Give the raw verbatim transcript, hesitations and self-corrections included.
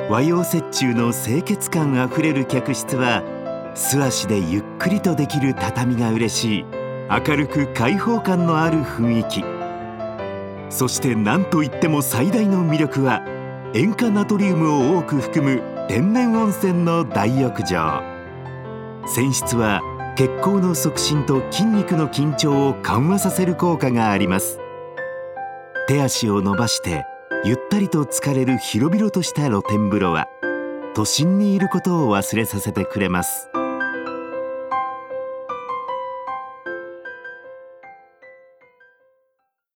和洋折衷の清潔感あふれる客室は、素足でゆっくりとできる畳が嬉しい明るく開放感のある雰囲気。そして何といっても最大の魅力は、塩化ナトリウムを多く含む天然温泉の大浴場。泉質は血行の促進と筋肉の緊張を緩和させる効果があります。手足を伸ばしてゆったりと浸かれる広々とした露天風呂は、都心にいることを忘れさせてくれます。